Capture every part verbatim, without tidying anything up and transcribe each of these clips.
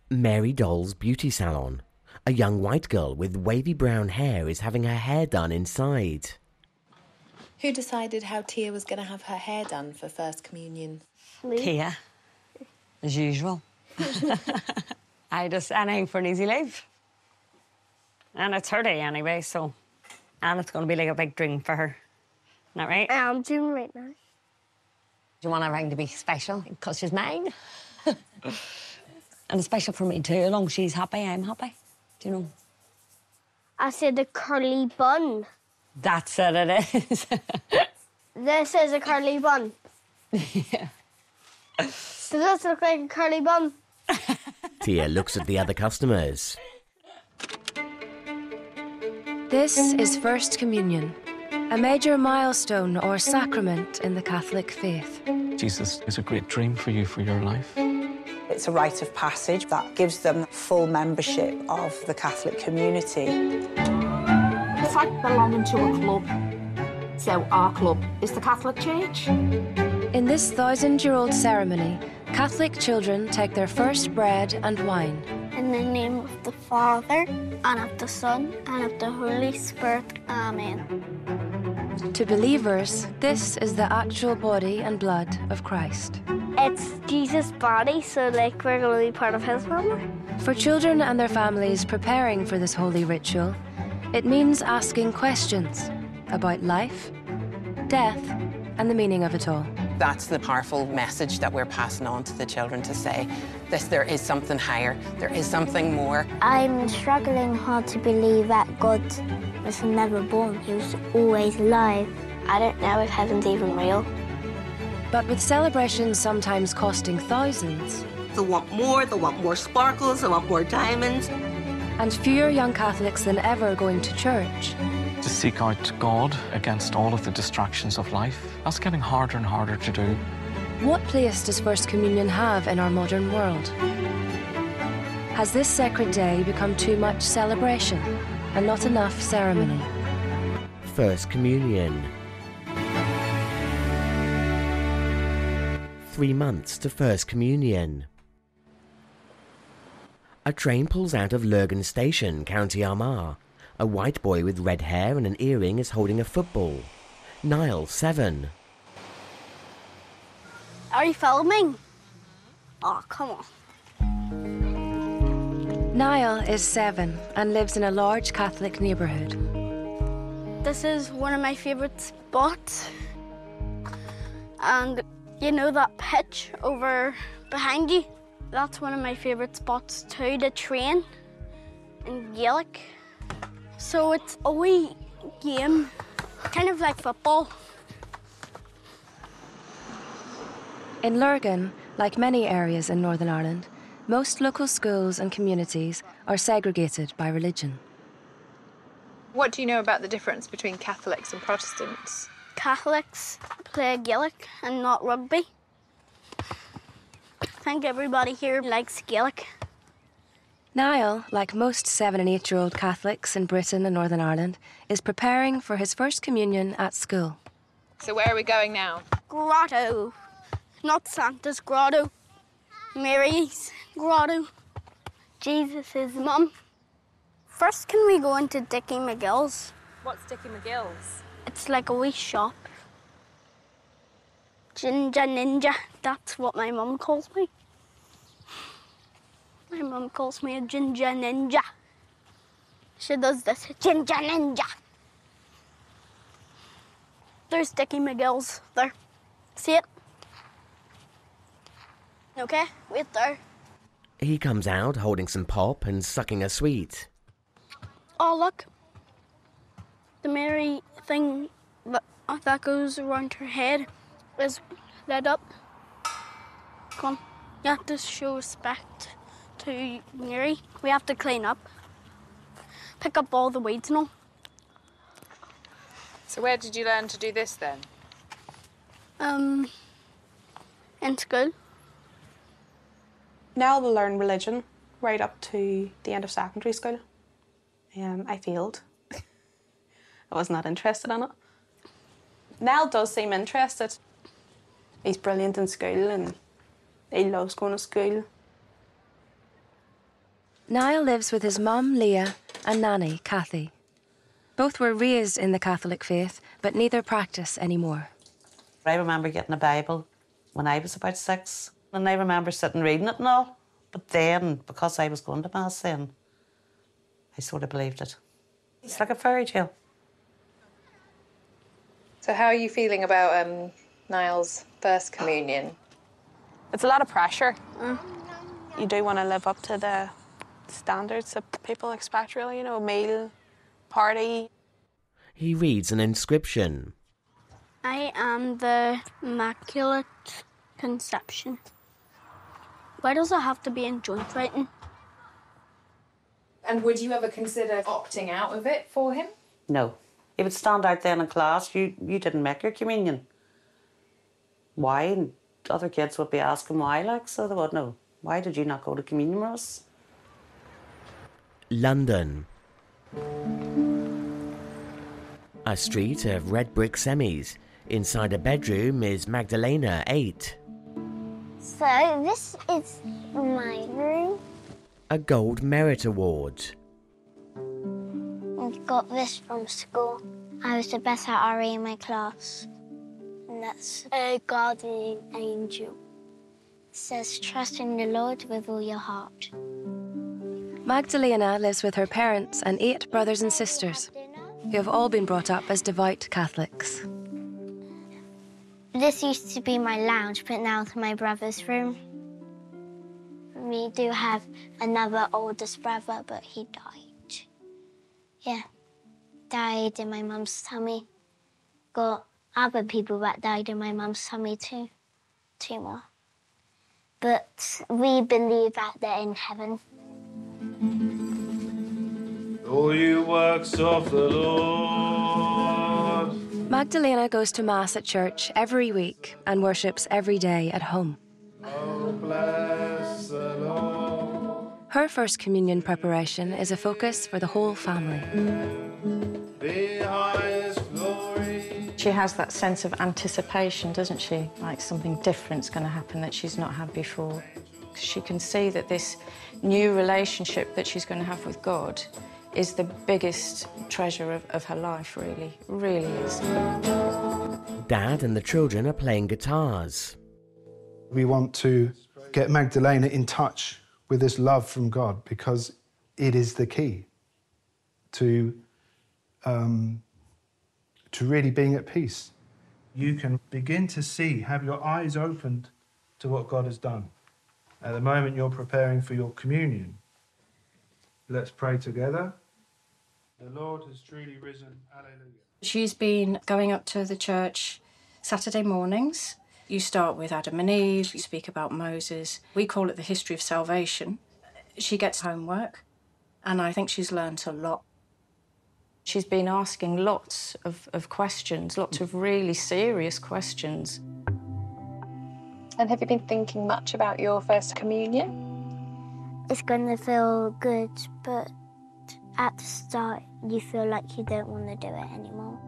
Mary Doll's beauty salon. A young white girl with wavy brown hair is having her hair done inside. Who decided how Tia was going to have her hair done for First Communion? Tia, as usual. I just, anything for an easy life. And it's her day anyway, so... And it's going to be like a big dream for her. Isn't that right? I'm doing right now. Do you want everything to be special? Because she's mine. And it's special for me too. As long as she's happy, I'm happy. Do you know? I said a curly bun. That's what it is. This is a curly bun. Yeah. Does this look like a curly bun? Tia looks at the other customers. This is First Communion, a major milestone or sacrament in the Catholic faith. Jesus is a great dream for you for your life. It's a rite of passage that gives them full membership of the Catholic community. It's like belonging to a club. So our club is the Catholic Church. In this thousand-year-old ceremony, Catholic children take their first bread and wine. In the name of the Father, and of the Son, and of the Holy Spirit. Amen. To believers, this is the actual body and blood of Christ. It's Jesus' body, so like we're going to be part of his family. For children and their families preparing for this holy ritual, it means asking questions about life, death, and the meaning of it all. That's the powerful message that we're passing on to the children, to say this, there is something higher, there is something more. I'm struggling hard to believe that God was never born. He was always alive. I don't know if heaven's even real. But with celebrations sometimes costing thousands... They want more, they want more sparkles, they want more diamonds. And fewer young Catholics than ever going to church. To seek out God against all of the distractions of life, that's getting harder and harder to do. What place does First Communion have in our modern world? Has this sacred day become too much celebration and not enough ceremony? First Communion. Three months to First Communion. A train pulls out of Lurgan Station, County Armagh. A white boy with red hair and an earring is holding a football. Niall, seven. Are you filming? Oh, come on. Niall is seven and lives in a large Catholic neighbourhood. This is one of my favourite spots. And you know that pitch over behind you? That's one of my favourite spots too, the train in Gaelic. So it's a wee game, kind of like football. In Lurgan, like many areas in Northern Ireland, most local schools and communities are segregated by religion. What do you know about the difference between Catholics and Protestants? Catholics play Gaelic and not rugby. I think everybody here likes Gaelic. Niall, like most seven and eight-year-old Catholics in Britain and Northern Ireland, is preparing for his first communion at school. So where are we going now? Grotto. Not Santa's grotto. Mary's grotto. Jesus' mum. First, can we go into Dickie McGill's? What's Dickie McGill's? It's like a wee shop. Ginger Ninja, that's what my mum calls me. My mum calls me a ginger ninja. She does this, ginger ninja. There's Dickie McGill's there. See it? Okay, wait there. He comes out holding some pop and sucking a sweet. Oh, look. The Mary thing that, that goes around her head is lit up. Come on, you have to show respect to Mary. We have to clean up. Pick up all the weeds and all. So where did you learn to do this then? Um, in school. Now we'll learn religion right up to the end of secondary school. Um, I failed. I was not interested in it. Nell does seem interested. He's brilliant in school and he loves going to school. Niall lives with his mum, Leah, and nanny, Kathy. Both were raised in the Catholic faith, but neither practice anymore. I remember getting a Bible when I was about six, and I remember sitting reading it and all. But then, because I was going to Mass then, I sort of believed it. It's like a fairy tale. So how are you feeling about um, Niall's First Communion? It's a lot of pressure. Mm. You do want to live up to the standards that people expect, really, you know, meal, party. He reads an inscription. I am the Immaculate Conception. Why does it have to be in joint writing? And would you ever consider opting out of it for him? No. He would stand out then in class, you, you didn't make your communion. Why? And other kids would be asking why, like, so they would know. Why did you not go to communion with us? London. A street of red brick semis. Inside a bedroom is Magdalena, eight. So this is my room. A Gold Merit Award. I got this from school. I was the best at R E in my class. And that's a guardian angel. It says, trust in the Lord with all your heart. Magdalena lives with her parents and eight brothers and sisters, who have all been brought up as devout Catholics. This used to be my lounge, but now it's my brother's room. We do have another oldest brother, but he died. Yeah, died in my mum's tummy. Got other people that died in my mum's tummy too. Two more. But we believe that they're in heaven. All you works of the Lord. Magdalena goes to Mass at church every week and worships every day at home. Oh, bless the Lord. Her First Communion preparation is a focus for the whole family. The highest glory. She has that sense of anticipation, doesn't she? Like something different's going to happen that she's not had before. She can see that this new relationship that she's going to have with God is the biggest treasure of, of her life, really. Really is. Dad and the children are playing guitars. We want to get Magdalena in touch with this love from God because it is the key to, um, to really being at peace. You can begin to see, have your eyes opened to what God has done. At the moment you're preparing for your communion, let's pray together. The Lord has truly risen. Alleluia. She's been going up to the church Saturday mornings. You start with Adam and Eve, you speak about Moses. We call it the history of salvation. She gets homework, and I think she's learnt a lot. She's been asking lots of, of questions, lots of really serious questions. And have you been thinking much about your First Communion? It's going to feel good, but at the start, you feel like you don't want to do it anymore.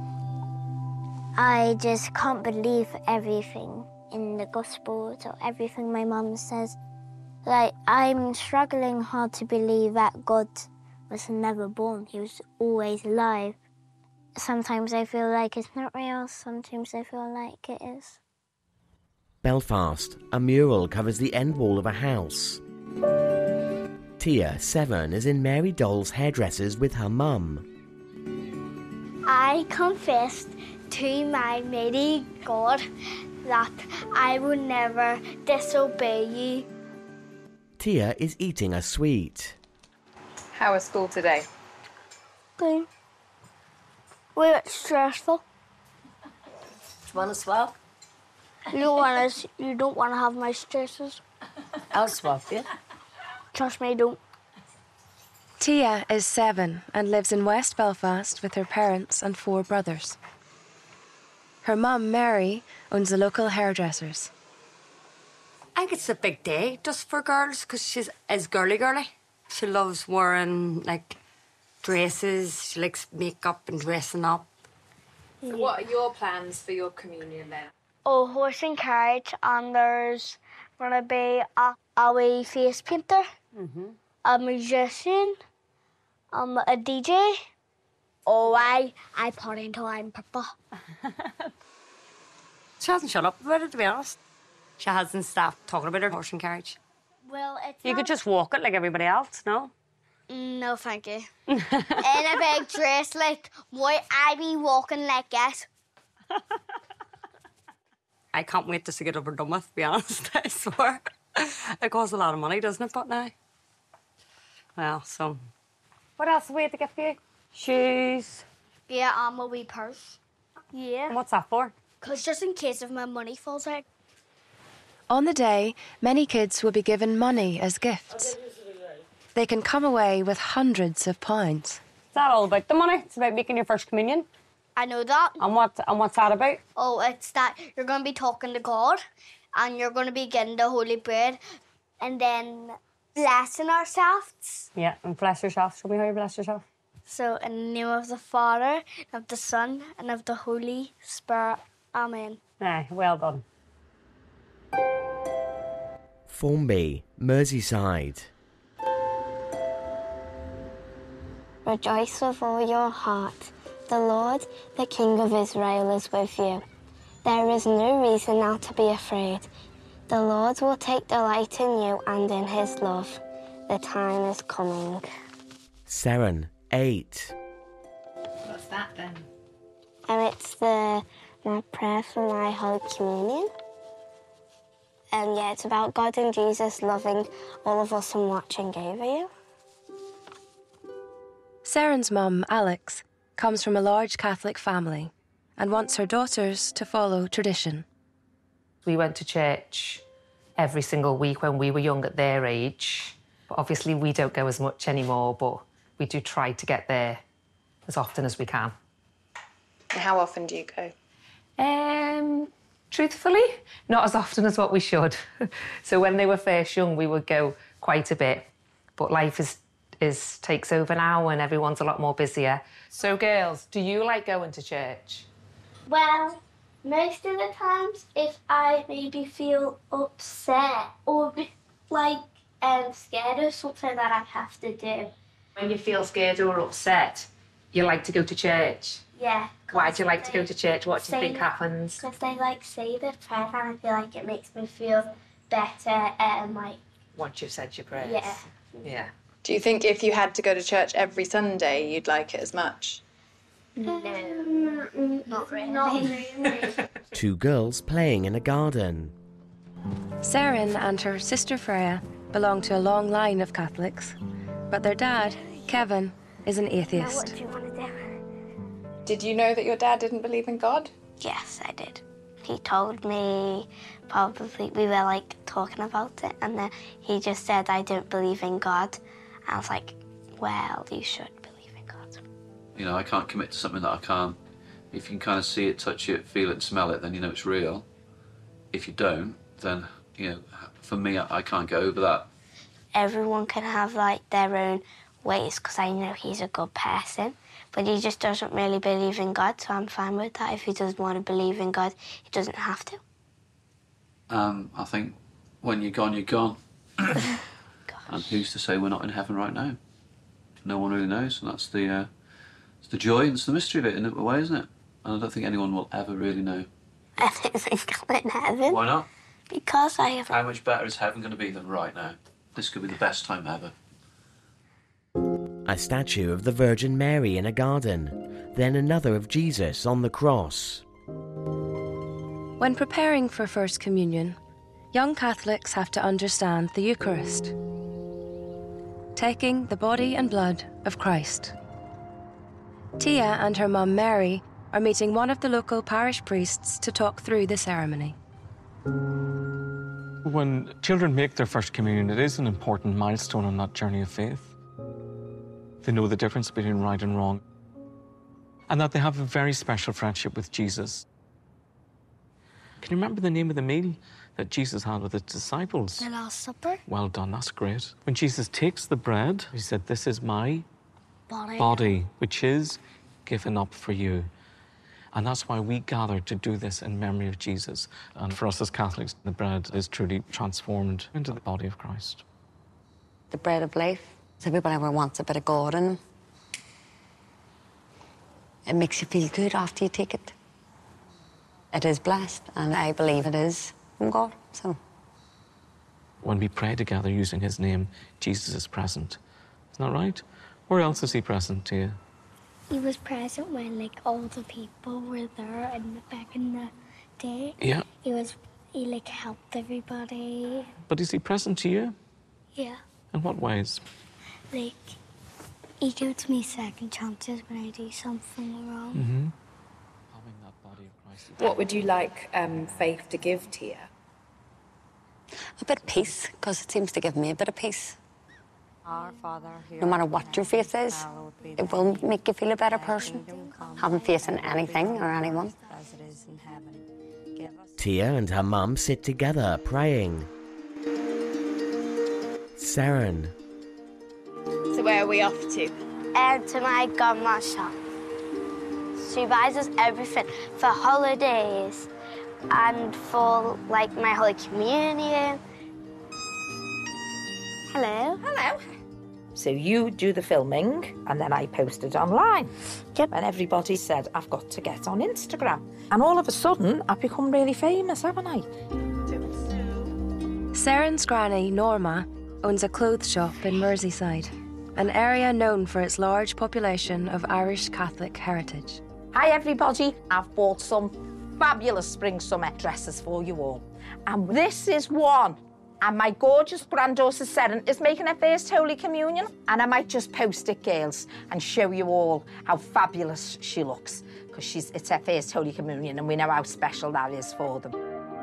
I just can't believe everything in the Gospels or everything my mum says. Like, I'm struggling hard to believe that God was never born. He was always alive. Sometimes I feel like it's not real, sometimes I feel like it is. Belfast, a mural covers the end wall of a house. Tia, seven, is in Mary Dole's hairdressers with her mum. I confessed to my mighty God that I will never disobey you. Tia is eating a sweet. How was school today? Good. Well, it's stressful. Do you want to swap? You don't want to. You don't want to have my stresses. I'll swap you. Trust me, I don't. Tia is seven and lives in West Belfast with her parents and four brothers. Her mum, Mary, owns the local hairdressers. I think it's a big day just for girls because she's is girly girly. She loves wearing like dresses. She likes makeup and dressing up. So what are your plans for your communion then? Oh, horse and carriage, and there's gonna be a, a wee face painter. Mm-hmm. a musician, um, a D J. Oh, I, I party until I'm purple. She hasn't shut up about it, to be honest. She hasn't stopped talking about her horse and carriage. Well, it's You not... could just walk it like everybody else, no? No, thank you. In a big dress, like, why I be walking like this? I can't wait just to get over and done with, to be honest, I swear. It costs a lot of money, doesn't it, but now? Well, so... What else do we have to get for you? Shoes. Yeah, um, a wee purse. Yeah. And what's that for? Because just in case if my money falls out. On the day, many kids will be given money as gifts. They can come away with hundreds of pounds. Is that all about the money? It's about making your first communion? I know that. And what? And what's that about? Oh, it's that you're going to be talking to God and you're going to be getting the holy bread and then blessing ourselves. Yeah, and bless yourself. Show me how you bless yourself. So, in the name of the Father, of the Son, and of the Holy Spirit. Amen. Aye, well done. Formby, Merseyside. Rejoice with all your heart. The Lord, the King of Israel, is with you. There is no reason now to be afraid. The Lord will take delight in you and in his love. The time is coming. Seren, eight. What's that then? And it's the my prayer for my Holy Communion. And yeah, it's about God and Jesus loving all of us and watching over you. Seren's mum, Alex, comes from a large Catholic family and wants her daughters to follow tradition. We went to church every single week when we were young at their age. But obviously, we don't go as much anymore, but we do try to get there as often as we can. And how often do you go? Um, truthfully, not as often as what we should. So when they were first young, we would go quite a bit. But life is, is takes over now and everyone's a lot more busier. So girls, do you like going to church? Well, most of the times, if I maybe feel upset or like um, scared of something that I have to do. When you feel scared or upset, you like to go to church? Yeah. Why do you like to go to church? What do you Say think that- happens? Because they like say the prayer and I feel like it makes me feel better and like, Once you've said your prayers? yeah. Yeah. Do you think if you had to go to church every Sunday, you'd like it as much? No, not really. Not really. Two girls playing in a garden. Seren and her sister Freya belong to a long line of Catholics, but their dad, Kevin, is an atheist. do you want to do? Did you know that your dad didn't believe in God? Yes, I did. He told me, probably, we were like talking about it, and then he just said, I don't believe in God. I was like, well, you should believe in God. You know, I can't commit to something that I can't. If you can kind of see it, touch it, feel it, and smell it, then you know it's real. If you don't, then, you know, for me, I, I can't get over that. Everyone can have like their own ways, because I know he's a good person, but he just doesn't really believe in God, so I'm fine with that. If he doesn't want to believe in God, he doesn't have to. Um, I think when you're gone, you're gone. And who's to say we're not in heaven right now? No one really knows, and that's the, uh, it's the joy and it's the mystery of it in a way, isn't it? And I don't think anyone will ever really know. I don't think I'm in heaven. Why not? Because I have... How much better is heaven going to be than right now? This could be the best time ever. A statue of the Virgin Mary in a garden, then another of Jesus on the cross. When preparing for First Communion, young Catholics have to understand the Eucharist, taking the body and blood of Christ. Tia and her mum Mary are meeting one of the local parish priests to talk through the ceremony. When children make their first communion, it is an important milestone on that journey of faith. They know the difference between right and wrong, and that they have a very special friendship with Jesus. Can you remember the name of the meal that Jesus had with his disciples? The Last Supper. Well done, that's great. When Jesus takes the bread, he said, "This is my Body. body, which is given up for you." And that's why we gather to do this in memory of Jesus. And for us as Catholics, the bread is truly transformed into the body of Christ. The bread of life. Everybody wants a bit of God in them. It makes you feel good after you take it. It is blessed, and I believe it is from God, so. When we pray together using his name, Jesus is present. Isn't that right? Where else is he present to you? He was present when, like, all the people were there and back in the day. Yeah. He was, he, like, helped everybody. But is he present to you? Yeah. In what ways? Like, he gives me second chances when I do something wrong. Mm-hmm. What would you like um, faith to give to you? A bit of peace, because it seems to give me a bit of peace. Our Father, no matter what your faith is, it will make you feel a better person. Having faith in anything or anyone. Tia and her mum sit together praying. Saren. So where are we off to? And to my godma's shop. She buys us everything for holidays and for, like, my Holy Communion. Hello. Hello. So you do the filming, and then I post it online. Yep. And everybody said, I've got to get on Instagram. And all of a sudden, I've become really famous, haven't I? Saren's granny, Norma, owns a clothes shop in Merseyside, an area known for its large population of Irish Catholic heritage. Hi, everybody. I've bought some fabulous spring-summer dresses for you all. And this is one. And my gorgeous granddaughter, Seren, is making her first Holy Communion. And I might just post it, girls, and show you all how fabulous she looks. Because she's it's her first Holy Communion, and we know how special that is for them.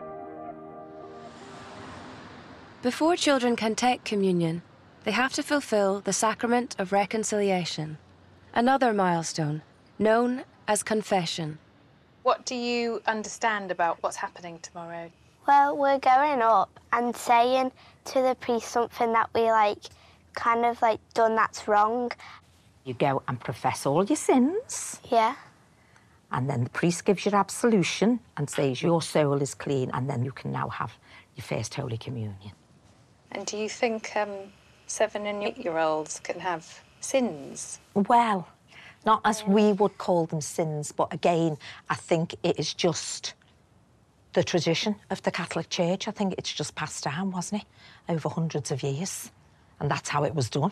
Before children can take communion, they have to fulfill the sacrament of reconciliation, another milestone known as confession. What do you understand about what's happening tomorrow? Well, we're going up and saying to the priest something that we, like, kind of, like, done that's wrong. You go and profess all your sins. Yeah. And then the priest gives your absolution and says your soul is clean, and then you can now have your first Holy Communion. And do you think um, seven and eight-year-olds can have sins? Well, not as we would call them sins, but again, I think it is just the tradition of the Catholic Church. I think it's just passed down, wasn't it, over hundreds of years. And that's how it was done.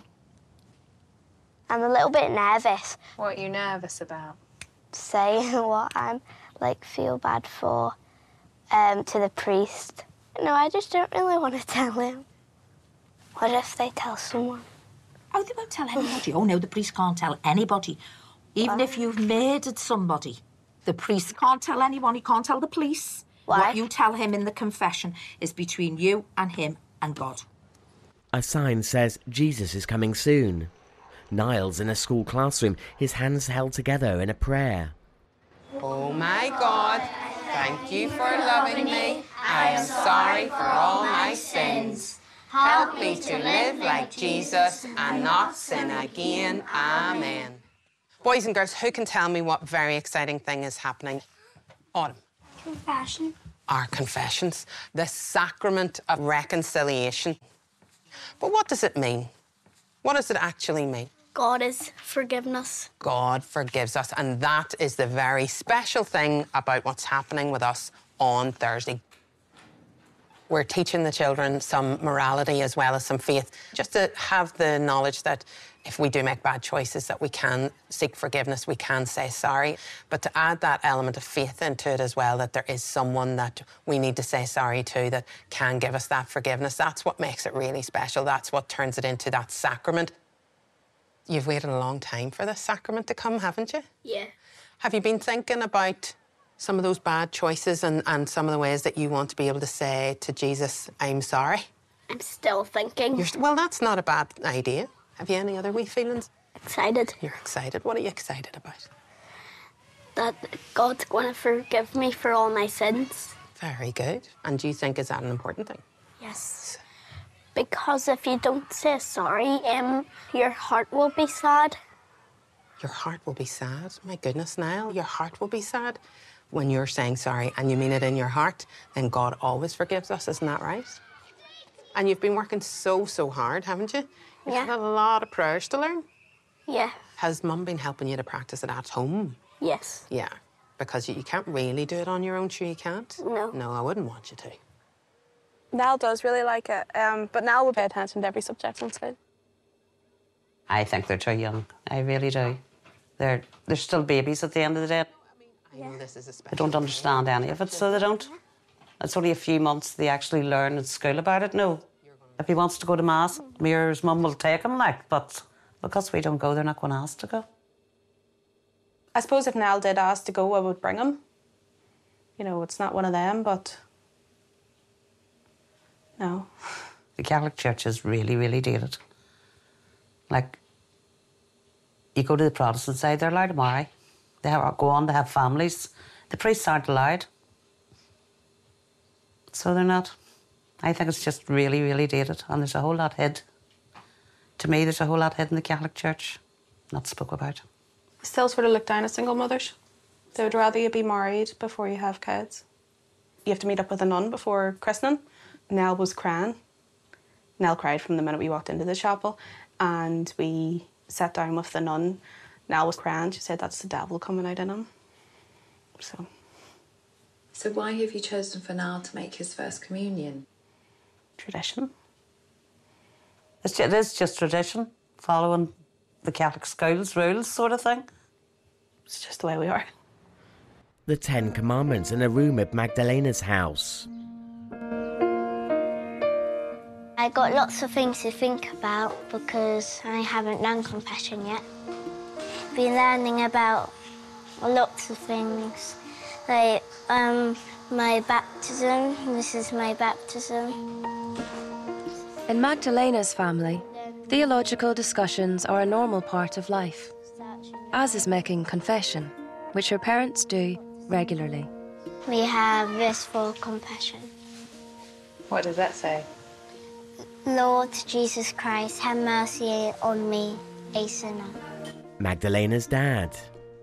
I'm a little bit nervous. What are you nervous about? Saying what I'm, like, feel bad for um, to the priest. No, I just don't really want to tell him. What if they tell someone? Oh, they won't tell anybody. Oh, no, the priest can't tell anybody. Even Why? if you've murdered somebody, the priest can't tell anyone. He can't tell the police. Why? What you tell him in the confession is between you and him and God. A sign says Jesus is coming soon. Niall's in a school classroom, his hands held together in a prayer. Oh my God, thank you for loving me. I am sorry for all my sins. Help me to live like Jesus and not sin again. Amen. Boys and girls, who can tell me what very exciting thing is happening? Autumn. Confession. Our confessions, the sacrament of reconciliation. But what does it mean? What does it actually mean? God is forgiveness. God forgives us, and that is the very special thing about what's happening with us on Thursday. We're teaching the children some morality as well as some faith, just to have the knowledge that if we do make bad choices, that we can seek forgiveness, we can say sorry. But to add that element of faith into it as well, that there is someone that we need to say sorry to that can give us that forgiveness, that's what makes it really special. That's what turns it into that sacrament. You've waited a long time for this sacrament to come, haven't you? Yeah. Have you been thinking about some of those bad choices and, and some of the ways that you want to be able to say to Jesus, I'm sorry? I'm still thinking. You're, well, that's not a bad idea. Have you any other wee feelings? Excited. You're excited. What are you excited about? That God's going to forgive me for all my sins. Very good. And do you think, is that an important thing? Yes. Because if you don't say sorry, um, your heart will be sad. Your heart will be sad? My goodness, Niall, your heart will be sad? When you're saying sorry and you mean it in your heart, then God always forgives us, isn't that right? And you've been working so, so hard, haven't you? You've Yeah. had a lot of prayers to learn. Yeah. Has Mum been helping you to practice it at home? Yes. Yeah, because you, you can't really do it on your own, sure you can't? No. No, I wouldn't want you to. Nell does really like it, um, but Nell will pay attention to every subject in school. I think they're too young. I really do. They're they're still babies at the end of the day. I know this is a special They don't understand any of it, so they don't. It's only a few months they actually learn in school about it. No. If he wants to go to Mass, me or his mum will take him, like, but because we don't go, they're not going to ask to go. I suppose if Nell did ask to go, I would bring him. You know, it's not one of them, but no. The Catholic Church is really, really dated. Like, you go to the Protestant side, they're allowed to marry. They have, go on to have families. The priests aren't allowed. So they're not. I think it's just really, really dated, and there's a whole lot hid. To me, there's a whole lot hid in the Catholic Church, not spoke about. I still sort of look down at single mothers. They would rather you be married before you have kids. You have to meet up with a nun before christening. Nell was crying. Nell cried from the minute we walked into the chapel, and we sat down with the nun. Nell was crying. She said that's the devil coming out in him. So. So why have you chosen for Niall to make his first communion? Tradition. It's just, it is just tradition, following the Catholic schools rules sort of thing. It's just the way we are. The Ten Commandments in a room at Magdalena's house. I got lots of things to think about because I haven't done confession yet. Been learning about lots of things, like um, my baptism. This is my baptism. In Magdalena's family, theological discussions are a normal part of life, as is making confession, which her parents do regularly. We have this for confession. What does that say? Lord Jesus Christ, have mercy on me, a sinner. Magdalena's dad.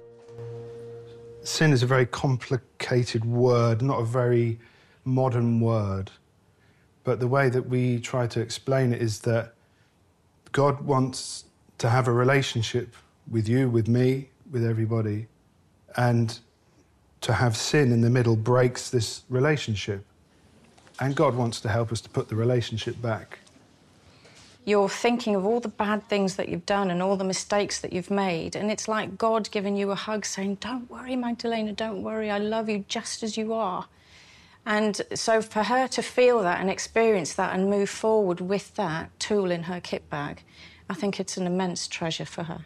Sin is a very complicated word, not a very modern word. But the way that we try to explain it is that God wants to have a relationship with you, with me, with everybody, and to have sin in the middle breaks this relationship. And God wants to help us to put the relationship back. You're thinking of all the bad things that you've done and all the mistakes that you've made, and it's like God giving you a hug saying, don't worry, Magdalena, don't worry, I love you just as you are. And so for her to feel that and experience that and move forward with that tool in her kit bag, I think it's an immense treasure for her.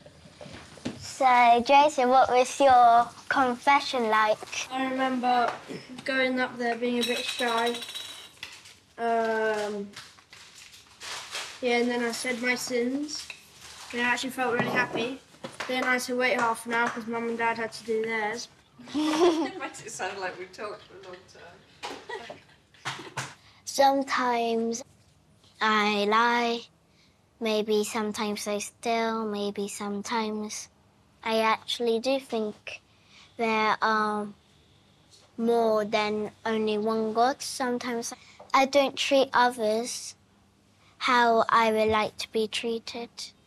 So, Jason, what was your confession like? I remember going up there being a bit shy. Um, yeah, and then I said my sins. And I actually felt really happy. Then I had to wait half an hour because Mum and Dad had to do theirs. It makes it sound like we've talked for a long time. Sometimes I lie. Maybe sometimes I steal. Maybe sometimes I actually do think there are more than only one God. Sometimes I don't treat others how I would like to be treated.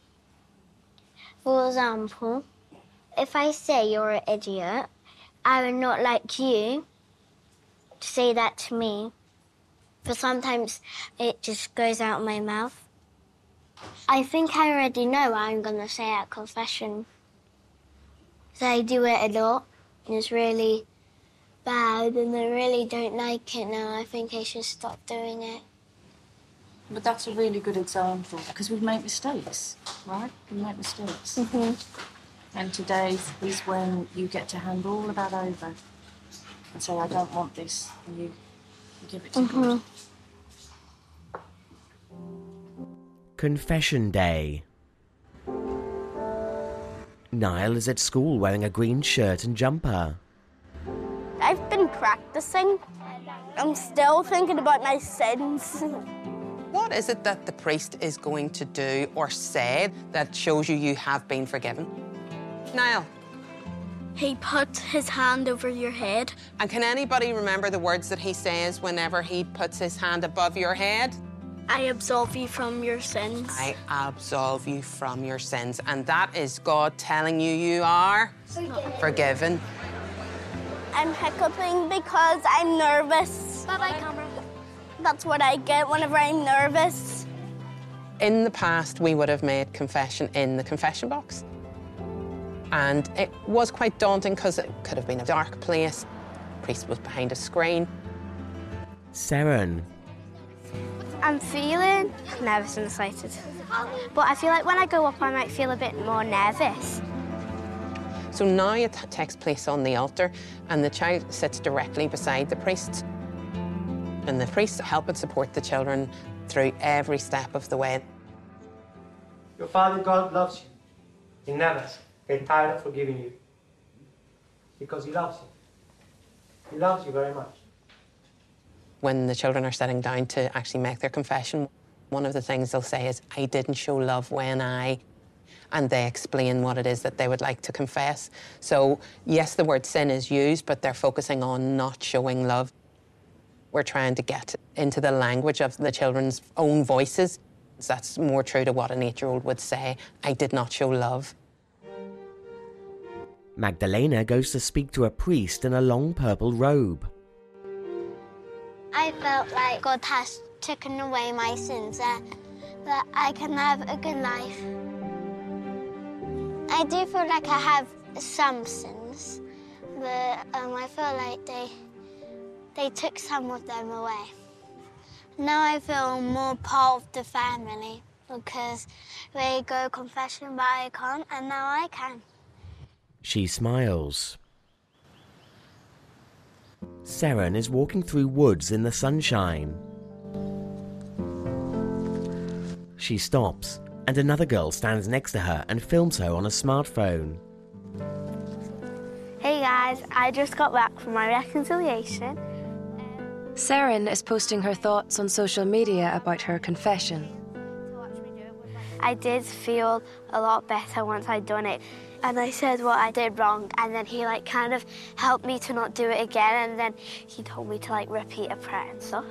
For example, if I say you're an idiot, I would not like you to say that to me. But sometimes it just goes out of my mouth. I think I already know what I'm going to say at confession. So I do it a lot, and it's really bad, and I really don't like it now. I think I should stop doing it. But that's a really good example, because we make mistakes, right? We make mistakes. Mm-hmm. And today is when you get to hand all of that over and say, I don't want this, and you, you give it to Mm-hmm. God. Confession Day. Niall is at school wearing a green shirt and jumper. I've been practicing. I'm still thinking about my sins. What is it that the priest is going to do or say that shows you you have been forgiven? Niall. He puts his hand over your head. And can anybody remember the words that he says whenever he puts his hand above your head? I absolve you from your sins. I absolve you from your sins. And that is God telling you you are Forgiven. forgiven. I'm hiccuping because I'm nervous. Bye-bye, camera. That's what I get whenever I'm nervous. In the past, we would have made confession in the confession box. And it was quite daunting because it could have been a dark place. The priest was behind a screen. Seren. I'm feeling nervous and excited. But I feel like when I go up, I might feel a bit more nervous. So now it takes place on the altar, and the child sits directly beside the priest. And the priest help and support the children through every step of the way. Your Father God loves you. He never gets tired of forgiving you. Because he loves you. He loves you very much. When the children are sitting down to actually make their confession, one of the things they'll say is, I didn't show love when I... And they explain what it is that they would like to confess. So, yes, the word sin is used, but they're focusing on not showing love. We're trying to get into the language of the children's own voices. That's more true to what an eight-year-old would say, I did not show love. Magdalena goes to speak to a priest in a long purple robe. I felt like God has taken away my sins, that, that I can have a good life. I do feel like I have some sins, but um, I feel like they, they took some of them away. Now I feel more part of the family because they go confession, but I can't, and now I can. She smiles. Seren is walking through woods in the sunshine. She stops, and another girl stands next to her and films her on a smartphone. Hey guys, I just got back from my reconciliation. Seren is posting her thoughts on social media about her confession. I did feel a lot better once I'd done it. And I said what I did wrong, and then he like kind of helped me to not do it again, and then he told me to like repeat a prayer and stuff.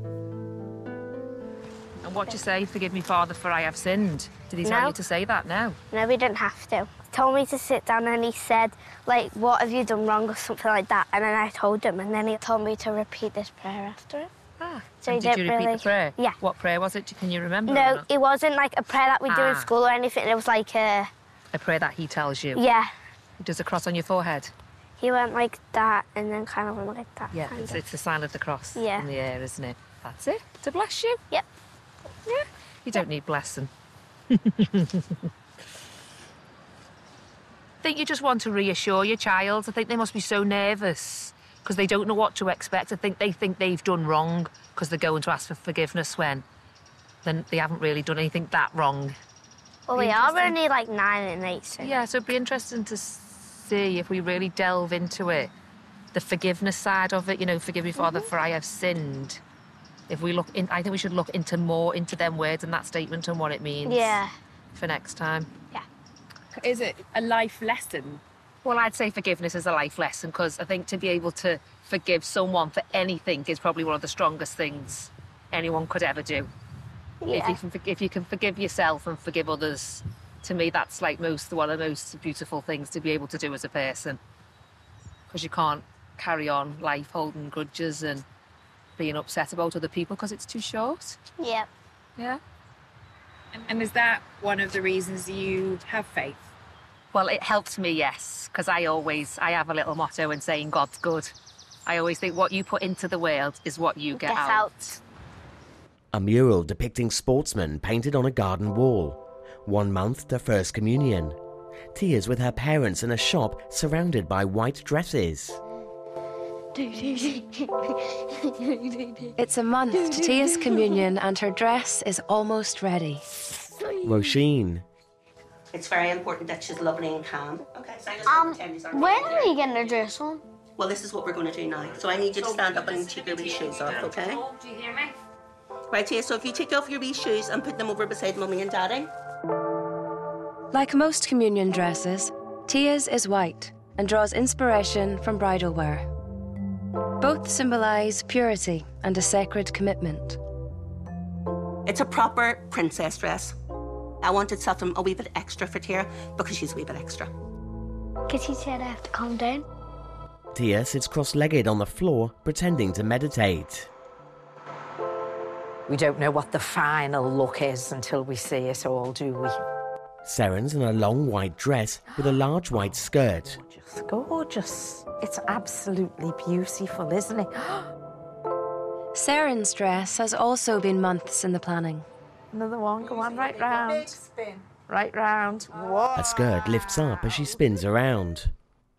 And what do you say? Forgive me, Father, for I have sinned. Did he tell No. you to say that now? No, we didn't have to. He told me to sit down and he said, like, what have you done wrong or something like that, and then I told him, and then he told me to repeat this prayer after it. Ah, so and he did didn't you repeat really... the prayer? Yeah. What prayer was it? Can you remember? or No, not? it wasn't like a prayer that we do in Ah. school or anything. It was like a... A prayer that he tells you? Yeah. He does a cross on your forehead? He went like that and then kind of went like that. Yeah, kind it's, of. it's the sign of the cross Yeah. in the air, isn't it? That's it, to bless you. Yep. Yeah. You don't need blessing. I think you just want to reassure your child. I think they must be so nervous because they don't know what to expect. I think they think they've done wrong because they're going to ask for forgiveness when then they haven't really done anything that wrong. Well, we are only like nine and eight, so... Yeah, so it'd be interesting to see if we really delve into it. The forgiveness side of it, you know, forgive me, Father, Mm-hmm. for I have sinned. If we look in, I think we should look into more into them words and that statement and what it means. Yeah. For next time. Yeah. Is it a life lesson? Well, I'd say forgiveness is a life lesson because I think to be able to forgive someone for anything is probably one of the strongest things anyone could ever do. Yeah. If you can, if you can forgive yourself and forgive others, to me that's like most one of the most beautiful things to be able to do as a person. Because you can't carry on life holding grudges and being upset about other people because it's too short. Yep. Yeah. And, and is that one of the reasons you have faith? Well, it helps me, yes, because I always, I have a little motto in saying God's good. I always think what you put into the world is what you get, Get out. out. A mural depicting sportsmen painted on a garden wall. One month to First Communion. Tia's with her parents in a shop surrounded by white dresses. It's a month to Tia's communion and her dress is almost ready. Roisin. It's very important that she's lovely and calm. Okay, so I just Um, pretend these are when are we getting our dress on? Well, this is what we're going to do now. So I need you to stand up and take your wee shoes off, okay? Do you hear me? Right, Tia, so if you take off your wee shoes and put them over beside Mummy and Daddy. Like most communion dresses, Tia's is white and draws inspiration from bridal wear. Both symbolise purity and a sacred commitment. It's a proper princess dress. I wanted something a wee bit extra for Tia because she's a wee bit extra. Because he said I have to calm down. Tia sits cross-legged on the floor, pretending to meditate. We don't know what the final look is until we see it all, do we? Seren's in a long white dress with a large white skirt. It's gorgeous. It's absolutely beautiful, isn't it? Seren's dress has also been months in the planning. Another one, go on, right round. Right round. Whoa. Her skirt lifts up as she spins around.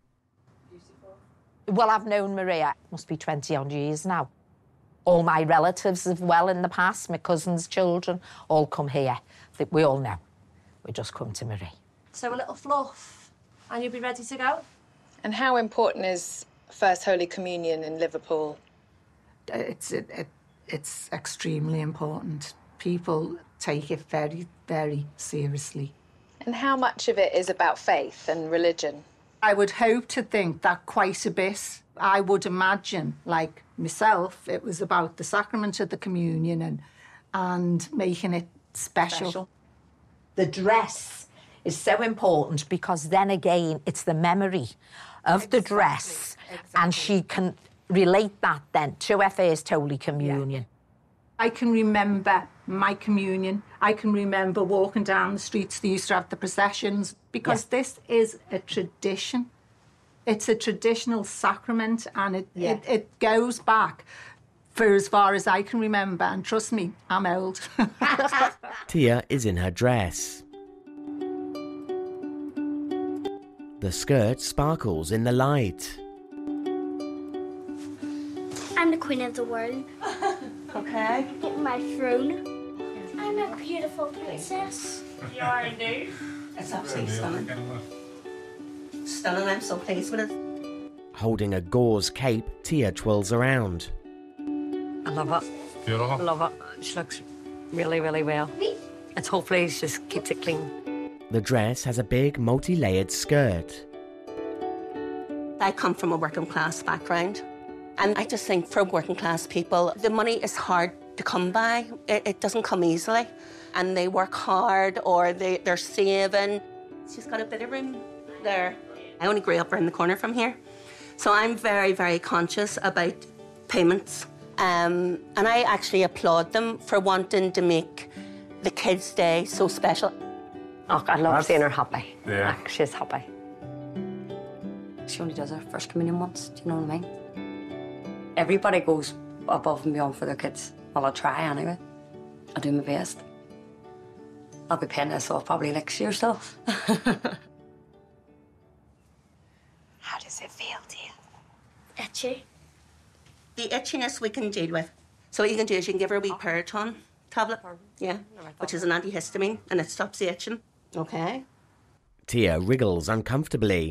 Well, I've known Maria, must be twenty odd years now. All my relatives as well in the past, my cousins' children, all come here. I think we all know. We just come to Marie. So a little fluff, and you'll be ready to go? And how important is First Holy Communion in Liverpool? It's, it, it, it's extremely important. People take it very, very seriously. And how much of it is about faith and religion? I would hope to think that quite a bit. I would imagine, like myself, it was about the sacrament of the communion and, and making it special. Special. The dress is so important because then again, it's the memory of exactly. the dress exactly. and she can relate that then to her First Holy Communion. Yeah. I can remember my communion. I can remember walking down the streets. They used to have the processions because yeah. this is a tradition. It's a traditional sacrament and it, yeah. it, it goes back for as far as I can remember. And trust me, I'm old. Tia is in her dress. The skirt sparkles in the light. I'm the queen of the world. Okay. Get my throne. I'm a beautiful princess. You are indeed. It's absolutely stunning. Stunning, I'm so pleased with it. Holding a gauze cape, Tia twirls around. I love it. Beautiful. I love it. She looks really, really well. And hopefully she just keeps it clean. The dress has a big multi-layered skirt. I come from a working class background. And I just think for working class people, the money is hard to come by. It, it doesn't come easily. And they work hard or they, they're saving. She's got a bit of room there. I only grew up around the corner from here. So I'm very, very conscious about payments. Um, and I actually applaud them for wanting to make the kids' day so special. Oh, I love That's... seeing her happy. Yeah. Like, she's happy. She only does her first communion once, do you know what I mean? Everybody goes above and beyond for their kids. Well, I try anyway. I do my best. I'll be paying this off probably next year still. How does it feel, dear? Itchy. The itchiness we can deal with. So what you can do is you can give her a wee Piriton tablet, yeah, which is an antihistamine, and it stops the itching. Okay. Tia wriggles uncomfortably.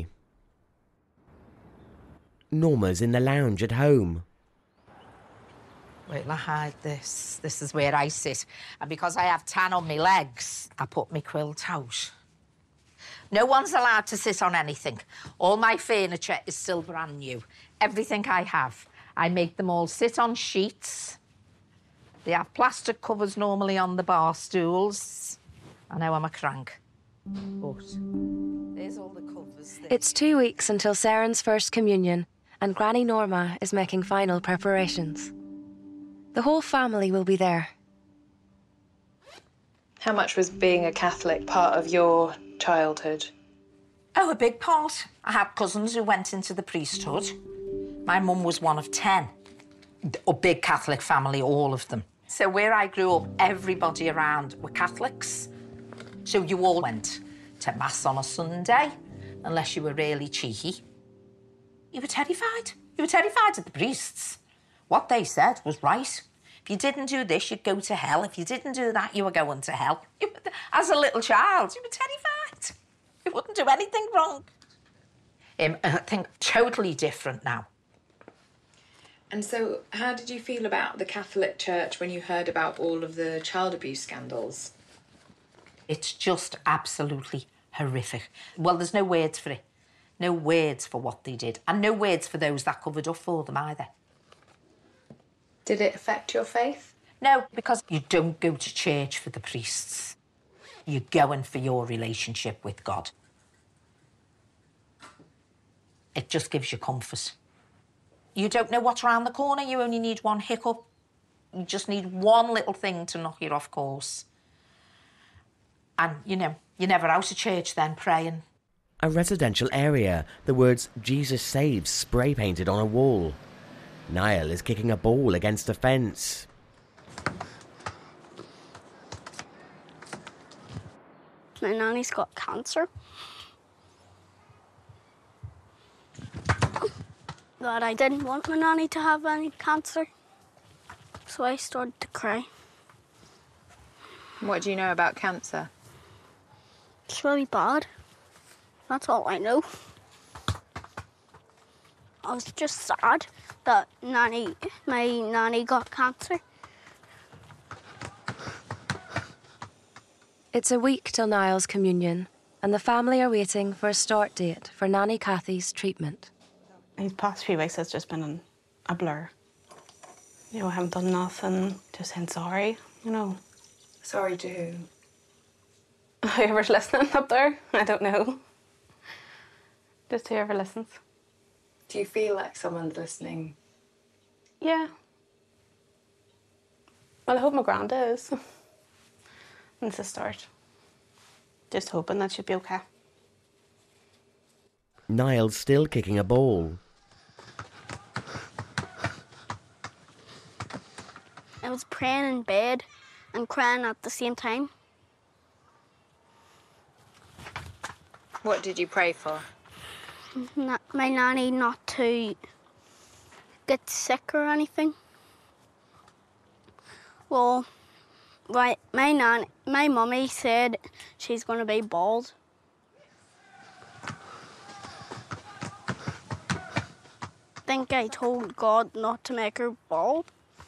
Norma's in the lounge at home. Wait till I hide this. This is where I sit. And because I have tan on my legs, I put my quilt out. No one's allowed to sit on anything. All my furniture is still brand new. Everything I have. I make them all sit on sheets. They have plastic covers normally on the bar stools. I know I'm a crank. But there's all the covers there. It's two weeks until Seren's first communion, and Granny Norma is making final preparations. The whole family will be there. How much was being a Catholic part of your childhood? Oh, a big part. I had cousins who went into the priesthood. My mum was one of ten. A big Catholic family, all of them. So where I grew up, everybody around were Catholics. So you all went to Mass on a Sunday, unless you were really cheeky. You were terrified. You were terrified of the priests. What they said was right. If you didn't do this, you'd go to hell. If you didn't do that, you were going to hell. You were, as a little child, you were terrified. You wouldn't do anything wrong. Um, I think totally different now. And so, how did you feel about the Catholic Church when you heard about all of the child abuse scandals? It's just absolutely horrific. Well, there's no words for it. No words for what they did. And no words for those that covered up for them either. Did it affect your faith? No, because you don't go to church for the priests. You're going for your relationship with God. It just gives you comfort. You don't know what's around the corner. You only need one hiccup. You just need one little thing to knock you off course. And, you know, you're never out of church then praying. A residential area, the words Jesus Saves spray painted on a wall. Niall is kicking a ball against a fence. My nanny's got cancer. But I didn't want my nanny to have any cancer, so I started to cry. What do you know about cancer? It's really bad. That's all I know. I was just sad that nanny, my nanny got cancer. It's a week till Niall's communion, and the family are waiting for a start date for Nanny Cathy's treatment. These past few weeks has just been an, a blur. You know, I haven't done nothing, just saying sorry, you know. Sorry to who? Whoever's listening up there, I don't know. Just whoever listens. Do you feel like someone's listening? Yeah. Well, I hope my grand is. It's a start. Just hoping that she'll be okay. Niall's still kicking a ball. I was praying in bed and crying at the same time. What did you pray for? Not, my nanny not to get sick or anything. Well, right, my nan, my mummy said she's going to be bald. I think I told God not to make her bald.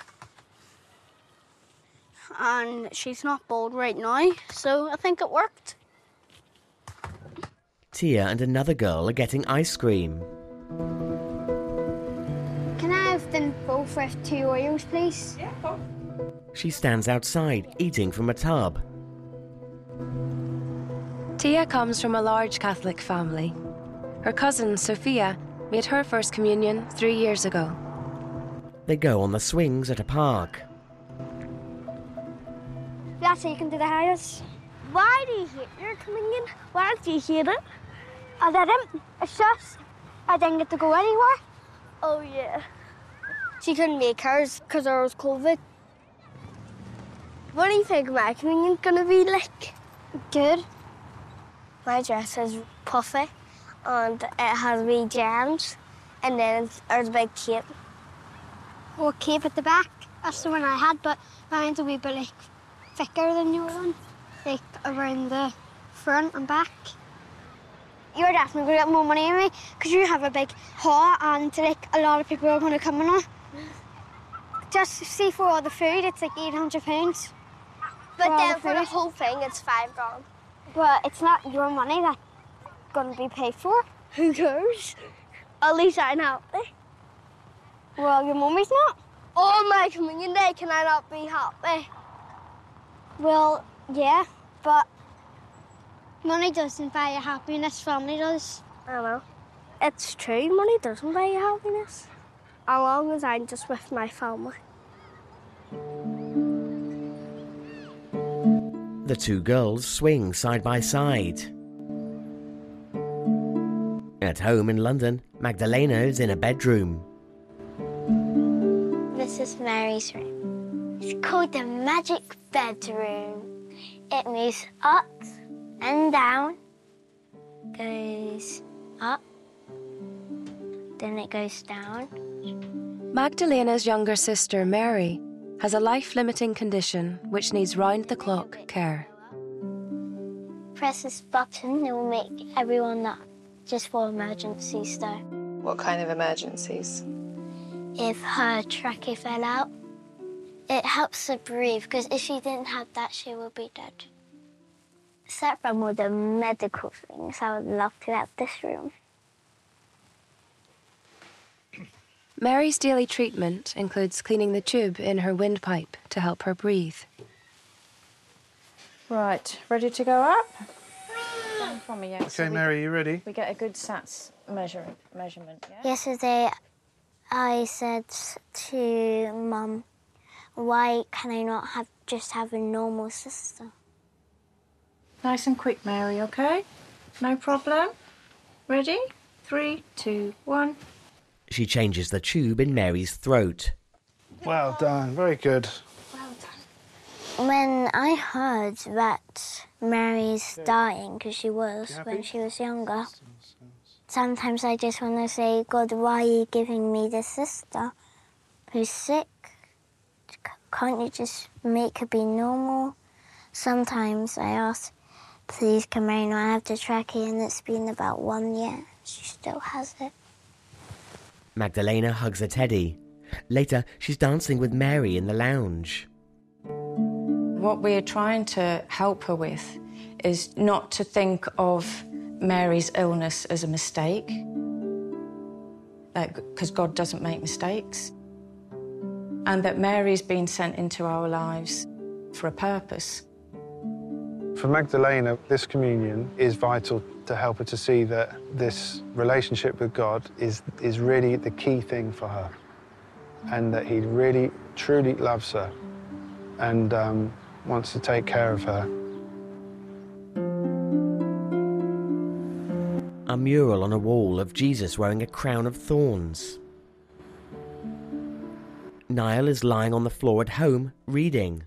And she's not bald right now, so I think it worked. Tia and another girl are getting ice cream. Can I have them both with two Oreos, please? Yeah, go. She stands outside, eating from a tub. Tia comes from a large Catholic family. Her cousin, Sophia, made her first communion three years ago. They go on the swings at a park. That's how you can do the highest. Why do you hate your communion? Why do you hate it? I didn't. It's just I didn't get to go anywhere. Oh, yeah. She couldn't make hers because there was COVID. What do you think my communion's gonna be like? Good. My dress is puffy and it has wee gems and then there's a big cape. Well, cape at the back. That's the one I had, but mine's a wee bit like thicker than your one. Like around the front and back. You're definitely going to get more money than me because you have a big hall and like a lot of people are going to come in on. Just see for all the food, it's like eight hundred pounds. But then for the whole thing, it's five grand. But it's not your money that's going to be paid for. Who cares? At least I'm happy. Well, your mummy's not. On my communion day, can I not be happy? Well, yeah, but money doesn't buy you happiness, family does. I don't know. It's true, money doesn't buy you happiness. As long as I'm just with my family. The two girls swing side by side. At home in London, Magdalena is in a bedroom. This is Mary's room. It's called the magic bedroom. It moves up and down, goes up, then it goes down. Magdalena's younger sister, Mary, has a life-limiting condition which needs round-the-clock care. Press this button, it will make everyone up, just for emergencies though. What kind of emergencies? If her trachea fell out, it helps her breathe, because if she didn't have that, she would be dead. Except from all the medical things, I would love to have this room. Mary's daily treatment includes cleaning the tube in her windpipe to help her breathe. Right, ready to go up? Down from me, yeah. Okay, So we Mary, get- you ready? We get a good SATS measure, measurement, yeah? Yesterday, I said to Mum, why can I not have just have a normal sister? Nice and quick, Mary, okay? No problem. Ready? Three, two, one. She changes the tube in Mary's throat. Well done, very good. When I heard that Mary's dying, because she was happy? when she was younger, sometimes I just want to say, God, why are you giving me this sister who's sick? C- Can't you just make her be normal? Sometimes I ask, please, can Mary not have the trachea? And it's been about one year. She still has it. Magdalena hugs a teddy. Later, she's dancing with Mary in the lounge. What we're trying to help her with is not to think of Mary's illness as a mistake, because God doesn't make mistakes, and that Mary's been sent into our lives for a purpose. For Magdalena, this communion is vital to help her to see that this relationship with God is, is really the key thing for her, and that he really, truly loves her and um, wants to take care of her. A mural on a wall of Jesus wearing a crown of thorns. Niall is lying on the floor at home, reading.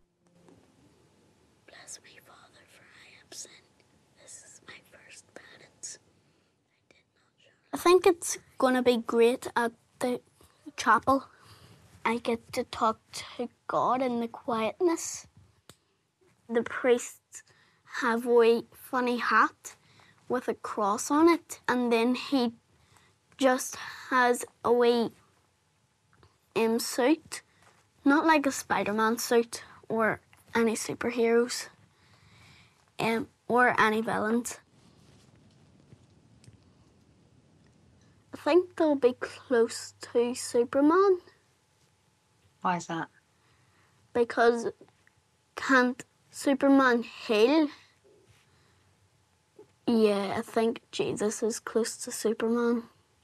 Bless me, Father, for I have sinned. This is my first penance. I think it's gonna be great at the chapel. I get to talk to God in the quietness. The priests have a wee funny hat with a cross on it, and then he just has a wee um, suit, not like a Spider-Man suit or any superheroes um, or any villains. I think they'll be close to Superman. Why is that? Because can't Superman heal? Yeah, I think Jesus is close to Superman.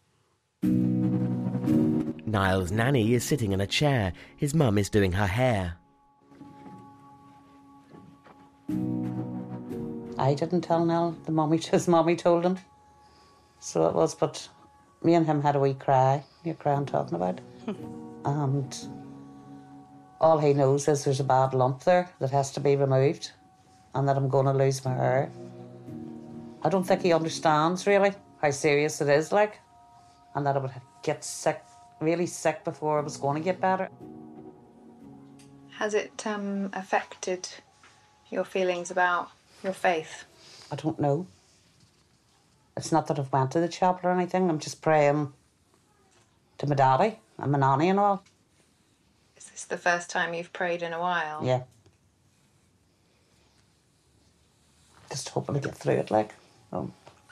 Niall's nanny is sitting in a chair. His mum is doing her hair. I didn't tell Niall. The mummy, his mummy told him. So it was, but me and him had a wee cry. You're crying talking about. And all he knows is there's a bad lump there that has to be removed and that I'm going to lose my hair. I don't think he understands, really, how serious it is, like, and that I would get sick, really sick, before I was going to get better. Has it um, affected your feelings about your faith? I don't know. It's not that I've went to the chapel or anything. I'm just praying to my daddy and my nanny and all. Is this the first time you've prayed in a while? Yeah. Just hoping to get through it, like. Oh.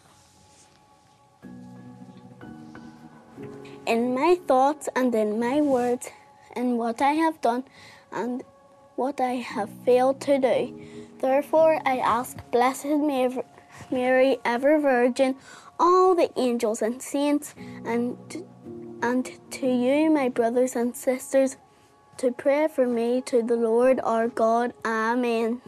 In my thoughts and in my words, in what I have done and what I have failed to do. Therefore I ask Blessed Mary, ever Virgin, all the angels and saints, and, and to you, my brothers and sisters, to pray for me to the Lord our God. Amen.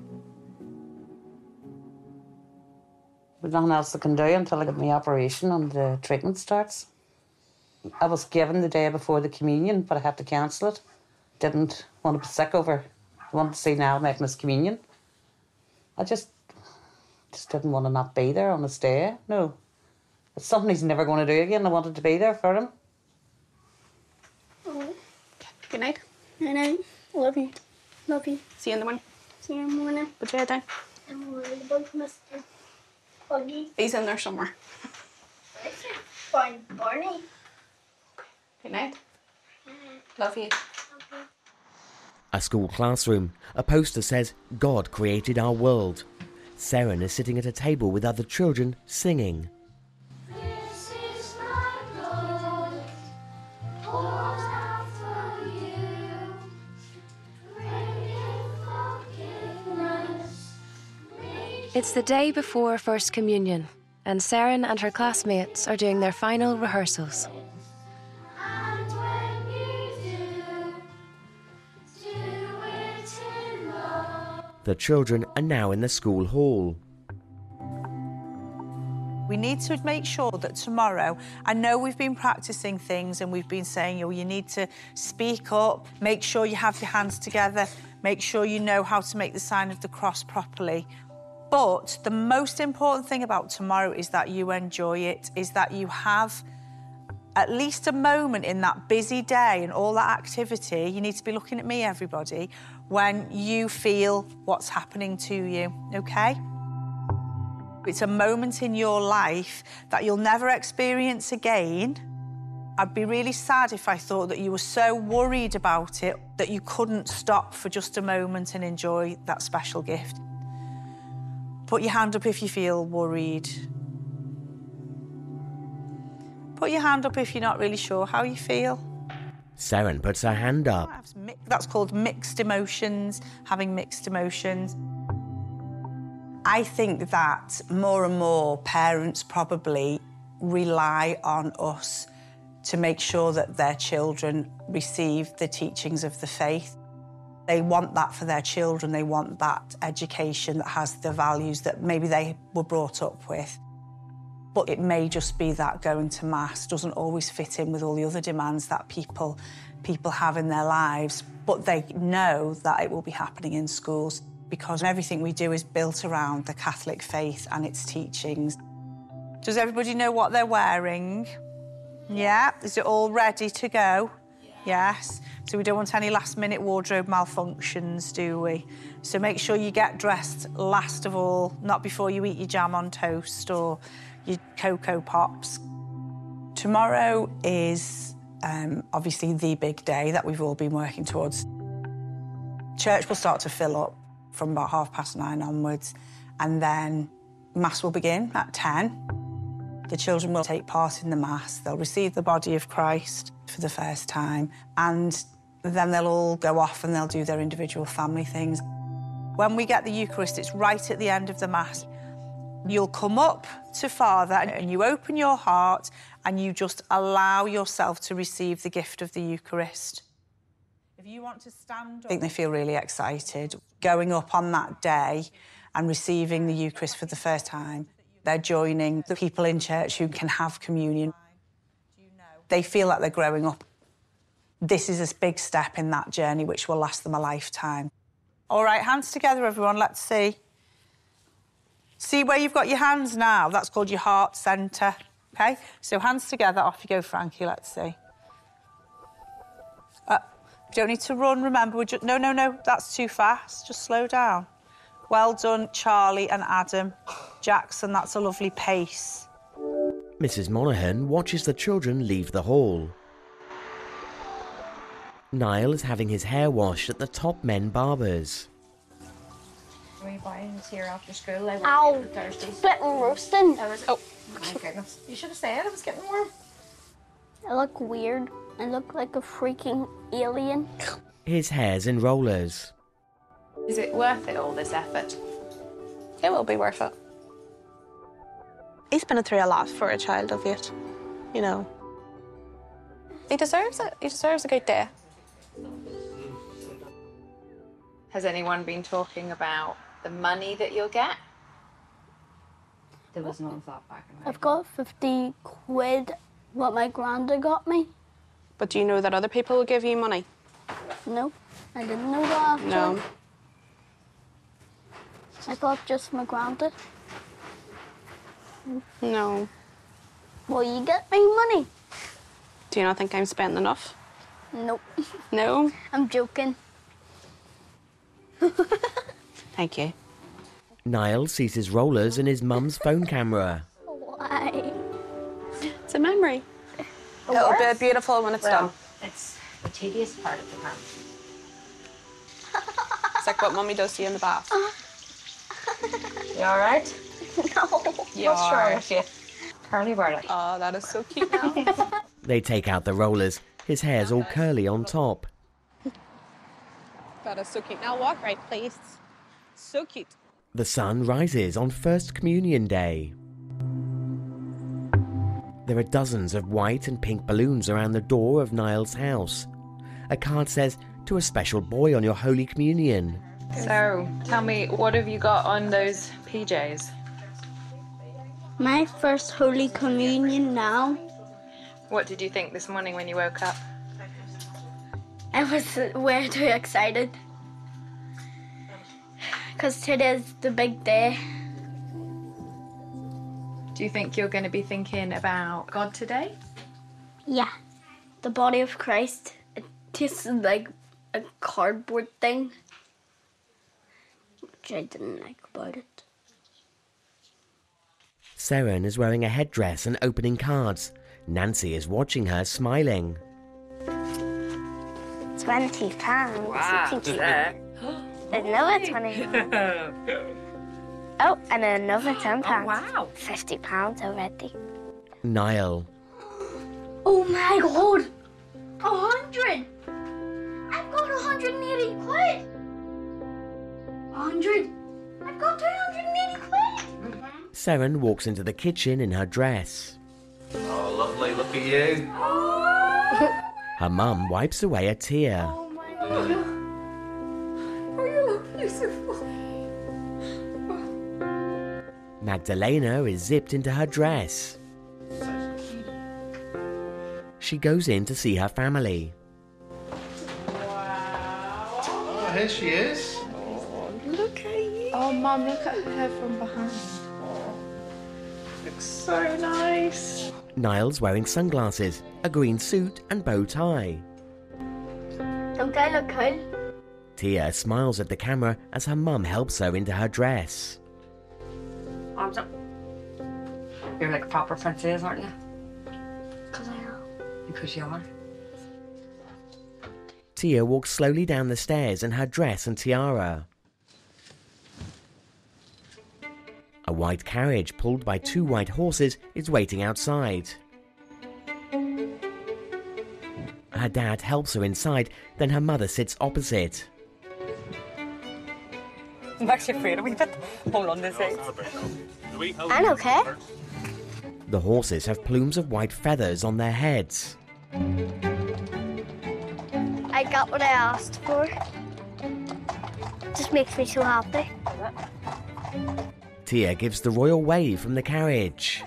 There's nothing else I can do until I get my operation and the treatment starts. I was given the day before the communion, but I had to cancel it. Didn't want to be sick over. I wanted to see Niall making his communion. I just, just didn't want to not be there on his day. No. It's something he's never going to do again. I wanted to be there for him. Oh. Good night. Good night. Love you. Love you. See you in the morning. See you in the morning. Put your head down. I'm worried about Mister Buggy. He's in there somewhere. Find Barney. Good night. Love you. A school classroom. A poster says, God created our world. Seren is sitting at a table with other children, singing. This is my blood, It's the day before First Communion, and Seren and her classmates are doing their final rehearsals. The children are now in the school hall. We need to make sure that tomorrow, I know we've been practicing things and we've been saying, oh, you need to speak up, make sure you have your hands together, make sure you know how to make the sign of the cross properly. But the most important thing about tomorrow is that you enjoy it, is that you have at least a moment in that busy day and all that activity. You need to be looking at me, everybody, when you feel what's happening to you, okay? It's a moment in your life that you'll never experience again. I'd be really sad if I thought that you were so worried about it that you couldn't stop for just a moment and enjoy that special gift. Put your hand up if you feel worried. Put your hand up if you're not really sure how you feel. Seren puts her hand up. That's called mixed emotions, having mixed emotions. I think that more and more parents probably rely on us to make sure that their children receive the teachings of the faith. They want that for their children. They want that education that has the values that maybe they were brought up with. But it may just be that going to Mass doesn't always fit in with all the other demands that people, people have in their lives. But they know that it will be happening in schools because everything we do is built around the Catholic faith and its teachings. Does everybody know what they're wearing? Yeah? Is it all ready to go? Yes. So we don't want any last-minute wardrobe malfunctions, do we? So make sure you get dressed last of all, not before you eat your jam on toast or your Cocoa Pops. Tomorrow is um, obviously the big day that we've all been working towards. Church will start to fill up from about half past nine onwards, and then Mass will begin at ten. The children will take part in the Mass. They'll receive the body of Christ for the first time, and then they'll all go off and they'll do their individual family things. When we get the Eucharist, it's right at the end of the Mass. You'll come up to Father and you open your heart and you just allow yourself to receive the gift of the Eucharist. If you want to stand up, I think they feel really excited. Going up on that day and receiving the Eucharist for the first time, they're joining the people in church who can have communion. They feel like they're growing up. This is a big step in that journey which will last them a lifetime. All right, hands together, everyone. Let's see. See where you've got your hands now? That's called your heart centre, OK? So hands together. Off you go, Frankie. Let's see. Uh, you don't need to run, remember. We're just... No, no, no, that's too fast. Just slow down. Well done, Charlie and Adam. Jackson, that's a lovely pace. Missus Monaghan watches the children leave the hall. Niall is having his hair washed at the Top Men Barbers. Were you buying this here after school? I Ow! worked on Thursdays. Splitting roasting. I was, oh, my goodness. You should have said it was getting warm. I look weird. I look like a freaking alien. His hair's in rollers. Is it worth it, all this effort? It will be worth it. He's been through a lot for a child of eight, you know. He deserves it. He deserves a good day. Has anyone been talking about the money that you'll get? There was none of that back in the day. I've got fifty quid, what my granda got me. But do you know that other people will give you money? No, I didn't know that. Actually. No. I thought just my granda. No. Will you get me money? Do you not think I'm spending enough? Nope. No? I'm joking. Thank you. Niall sees his rollers in his mum's phone camera. Why? It's a memory. It'll be beautiful when it's well, done. It's the tedious part of the camp. It's like what Mummy does to you in the bath. You all right? No. You What's are. wrong with you? Curly whirly. Oh, that is so cute now. They take out the rollers. His hair's all curly on top. That is so cute. Now walk right, please. So cute. The sun rises on First Communion Day. There are dozens of white and pink balloons around the door of Niall's house. A card says, "To a special boy on your Holy Communion." So, tell me, what have you got on those P Js? My first Holy Communion now. What did you think this morning when you woke up? I was way too excited. Because today's the big day. Do you think you're going to be thinking about God today? Yeah. The body of Christ. It tasted like a cardboard thing, which I didn't like about it. Seren is wearing a headdress and opening cards. Nancy is watching her, smiling. Twenty pounds. Wow. Another twenty. Oh, and another ten pounds. Oh, wow. Fifty pounds already. Niall. Oh my god! A hundred! I've got a hundred and eighty quid! A hundred! I've got three hundred and eighty quid! Seren walks into the kitchen in her dress. Oh, lovely, look at you. Her mum wipes away a tear. Oh my god. Oh, you look beautiful. Magdalena is zipped into her dress. She goes in to see her family. Oh, here she is. Look at you. Oh, Mum, look at her from behind. Looks so nice. Niall's wearing sunglasses, a green suit and bow tie. Don't I look cool? Tia smiles at the camera as her mum helps her into her dress. Arms up. You're like a proper princess, aren't you? Because I am. Because you are. Tia walks slowly down the stairs in her dress and tiara. A white carriage pulled by two white horses is waiting outside. Her dad helps her inside, then her mother sits opposite. I'm actually afraid a wee bit. Hold on this side. I'm okay. The horses have plumes of white feathers on their heads. I got what I asked for. Just makes me so happy. Tia gives the royal wave from the carriage.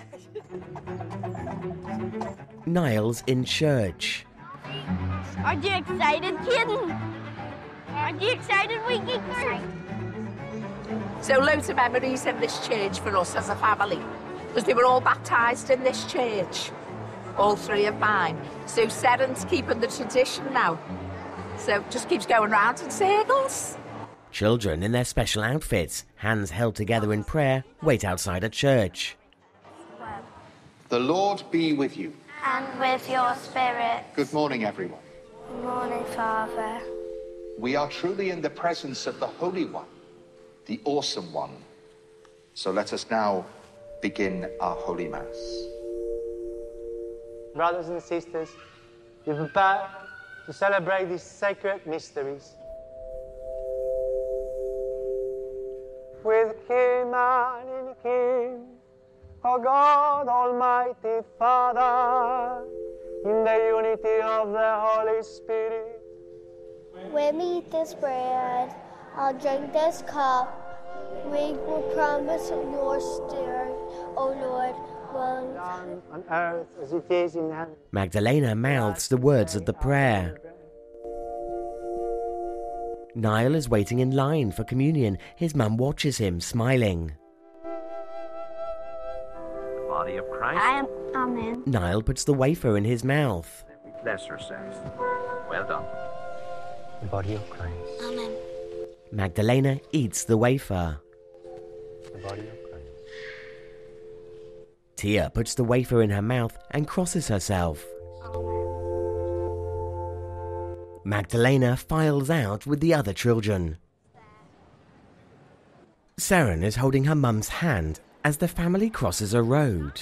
Niall's in church. Aren't you excited, Kaden? Aren't you excited, Weekeeper? So loads of memories in this church for us as a family. Because they were all baptised in this church. All three of mine. So Seren's keeping the tradition now. So it just keeps going round in circles. Children in their special outfits, hands held together in prayer, wait outside a church. The Lord be with you. And with your spirit. Good morning, everyone. Good morning, Father. We are truly in the presence of the Holy One, the Awesome One. So let us now begin our Holy Mass. Brothers and sisters, we prepare to celebrate these sacred mysteries. With Him and in Him, O God, Almighty Father, in the unity of the Holy Spirit. When we eat this bread, I'll drink this cup. We will promise your spirit, O Lord, will On earth as it is in heaven. Magdalena mouths the words of the prayer. Niall is waiting in line for communion. His mum watches him, smiling. The body of Christ. I am. Amen. Niall puts the wafer in his mouth. Bless yourselves. Well done. The body of Christ. Amen. Magdalena eats the wafer. The body of Christ. Tia puts the wafer in her mouth and crosses herself. Magdalena files out with the other children. Seren is holding her mum's hand as the family crosses a road.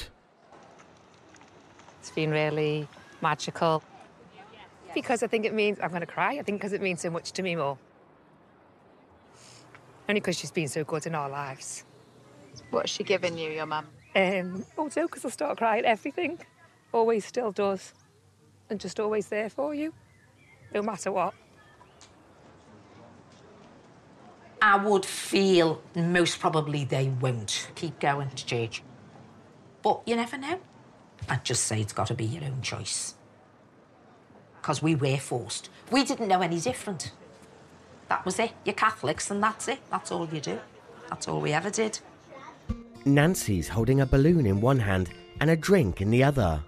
It's been really magical. Because I think it means, I'm going to cry, I think because it means so much to me more. Only because she's been so good in our lives. What's she given you, your mum? Um, oh, no, because I start crying. Everything. Always still does. And just always there for you, no matter what. I would feel most probably they won't keep going to church. But you never know. I'd just say it's got to be your own choice. Because we were forced. We didn't know any different. That was it. You're Catholics and that's it. That's all you do. That's all we ever did. Nancy's holding a balloon in one hand and a drink in the other.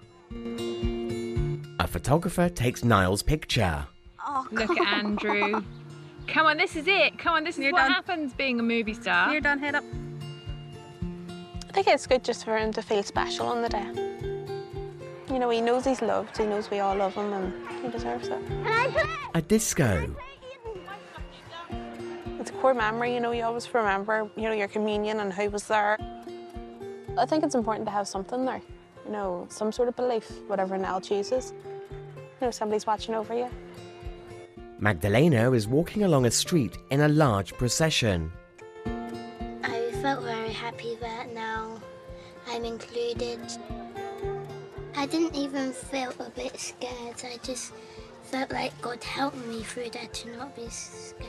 A photographer takes Niall's picture. Oh, look at Andrew. Come on, this is it. Come on, this is You're what done. happens being a movie star. You're done, head up. I think it's good just for him to feel special on the day. You know, he knows he's loved, he knows we all love him, and he deserves it. A disco. It's a core memory, you know, you always remember, you know, your communion and who was there. I think it's important to have something there, you know, some sort of belief, whatever Nell chooses. You know, somebody's watching over you. Magdalena is walking along a street in a large procession. I felt very happy that now I'm included. I didn't even feel a bit scared. I just felt like God helped me through that to not be scared.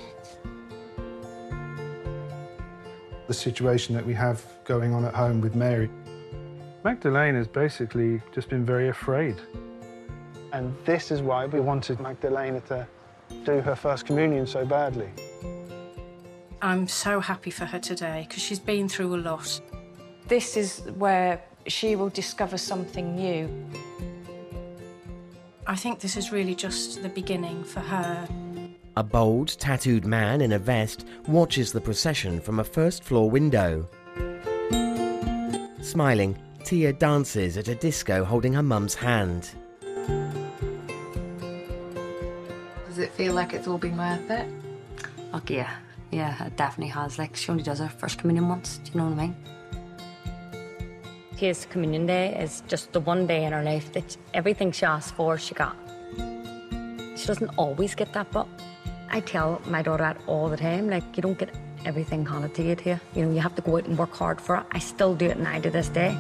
The situation that we have going on at home with Mary. Magdalena's basically just been very afraid. And this is why we wanted Magdalena to do her first communion so badly. I'm so happy for her today because she's been through a lot. This is where she will discover something new. I think this is really just the beginning for her. A bold, tattooed man in a vest watches the procession from a first-floor window. Smiling, Tia dances at a disco holding her mum's hand. Does it feel like it's all been worth it? Oh, yeah. Yeah, it definitely has. Like, she only does her first communion once, do you know what I mean? Tia's communion day is just the one day in her life that everything she asked for, she got. She doesn't always get that, but I tell my daughter that all the time, like, you don't get everything handed to you here. You know, you have to go out and work hard for it. I still do it now to this day.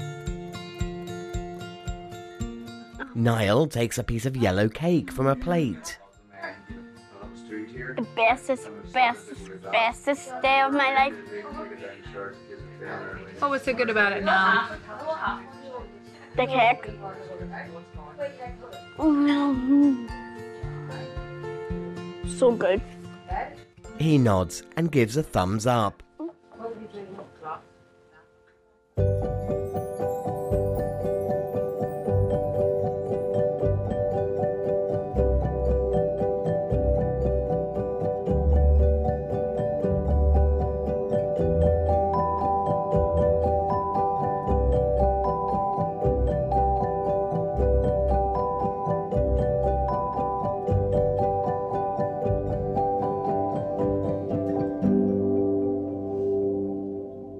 Niall takes a piece of yellow cake from a plate. The bestest, bestest, bestest day of my life. What was so good about it now? The cake. Mm. So good. He nods and gives a thumbs up.